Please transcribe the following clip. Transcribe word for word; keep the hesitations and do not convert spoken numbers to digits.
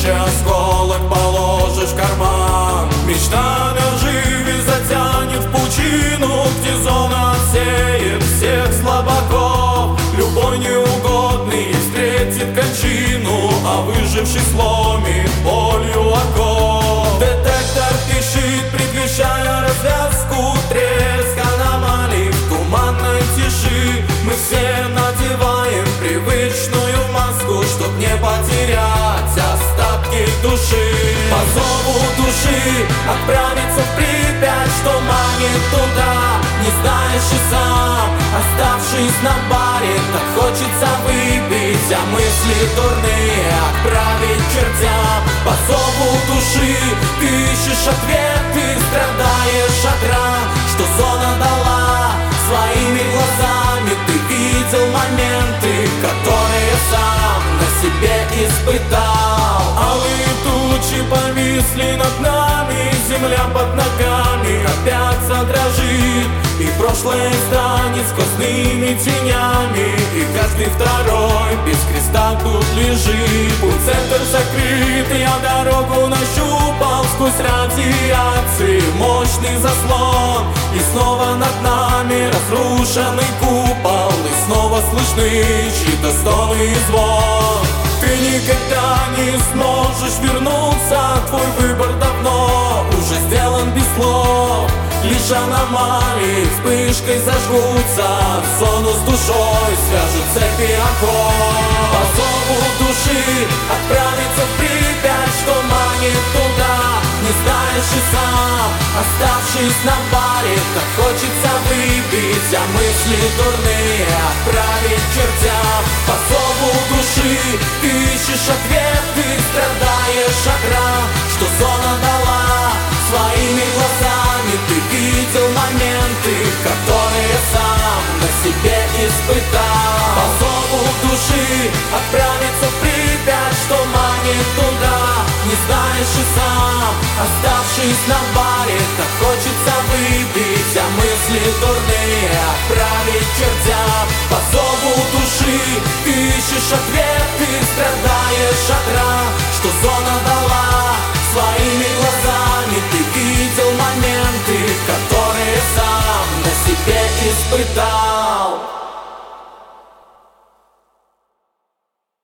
Тысяча осколок положишь в карман. Мечта наживи затянет в пучину, где зона отсеет всех слабаков. Любой неугодный встретит кончину, а выживший сломит болью оков. Детектор пищит, предвещая развязку. Треск аномалий в туманной тиши. Мы все надеваем привычную маску, чтоб не потерять остатки души. По зову души отправиться в Припять, что манит туда, не знаешь и сам. Оставшись на баре, так хочется выпить, а мысли дурные отправить к чертям. По зову души ты ищешь ответы, страдаешь от ран, что зона дала. Своими глазами ты видел моменты, которые сам на себе испытал. Алые тучи повисли над нами, земля под ногами опять задрожит, и прошлое станет сквозными тенями, и каждый второй без креста тут лежит. Путь центр закрыт, я дорогу нащупал сквозь радиации, мощный заслон, и снова над нами разрушенный купол, и снова слышны чьи-то стоны и звон. Ты никогда не сможешь вернуться, твой выбор давно уже сделан без слов. Лишь аномалии вспышкой зажгутся, зону с душой свяжут цепи оков. По зову души отправиться в Припять, что манит туда, не знаешь и сам. Оставшись на баре, так хочется выпить, а мысли дурные отправить к чертям. По зову души ты ищешь ответы, страдаешь от ран, что зона дала. Своими глазами ты видел моменты, которые сам на себе испытал. По зову души отправиться в Припять, что манит туда, не знаешь и сам. Оставшись на баре, так хочется выпить, а мысли дурные отправить к чертям. По зову